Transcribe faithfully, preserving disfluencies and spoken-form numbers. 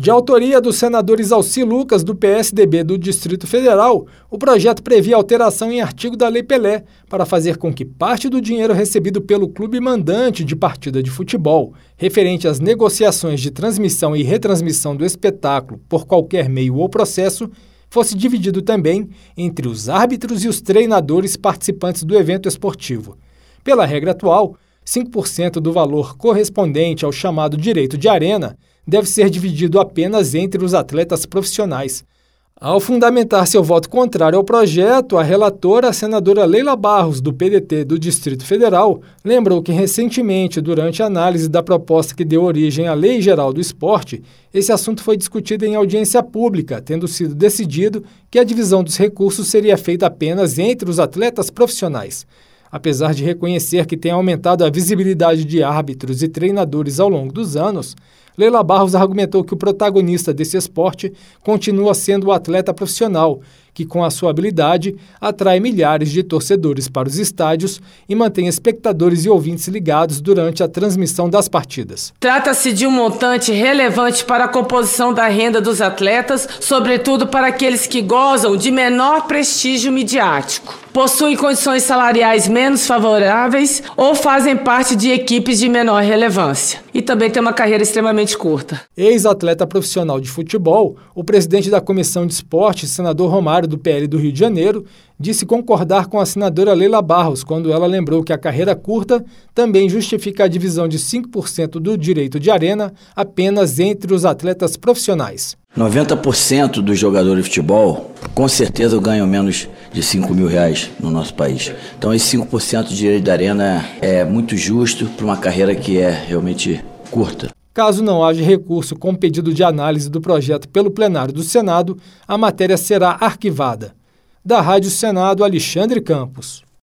De autoria dos senadores Alci Lucas, do P S D B do Distrito Federal, o projeto previa alteração em artigo da Lei Pelé para fazer com que parte do dinheiro recebido pelo clube mandante de partida de futebol, referente às negociações de transmissão e retransmissão do espetáculo por qualquer meio ou processo, fosse dividido também entre os árbitros e os treinadores participantes do evento esportivo. Pela regra atual, cinco por cento do valor correspondente ao chamado direito de arena deve ser dividido apenas entre os atletas profissionais. Ao fundamentar seu voto contrário ao projeto, a relatora, a senadora Leila Barros, do P D T do Distrito Federal, lembrou que recentemente, durante a análise da proposta que deu origem à Lei Geral do Esporte, esse assunto foi discutido em audiência pública, tendo sido decidido que a divisão dos recursos seria feita apenas entre os atletas profissionais. Apesar de reconhecer que tem aumentado a visibilidade de árbitros e treinadores ao longo dos anos, Leila Barros argumentou que o protagonista desse esporte continua sendo o atleta profissional, que com a sua habilidade atrai milhares de torcedores para os estádios e mantém espectadores e ouvintes ligados durante a transmissão das partidas. Trata-se de um montante relevante para a composição da renda dos atletas, sobretudo para aqueles que gozam de menor prestígio midiático, possuem condições salariais menos favoráveis ou fazem parte de equipes de menor relevância. E também tem uma carreira extremamente curta. Ex-atleta profissional de futebol, o presidente da Comissão de Esporte, senador Romário, do P L do Rio de Janeiro, disse concordar com a senadora Leila Barros quando ela lembrou que a carreira curta também justifica a divisão de cinco por cento do direito de arena apenas entre os atletas profissionais. noventa por cento dos jogadores de futebol, com certeza, ganham menos de cinco mil reais no nosso país. Então, esse cinco por cento de direito de arena é muito justo para uma carreira que é realmente curta. Caso não haja recurso com pedido de análise do projeto pelo plenário do Senado, a matéria será arquivada. Da Rádio Senado, Alexandre Campos.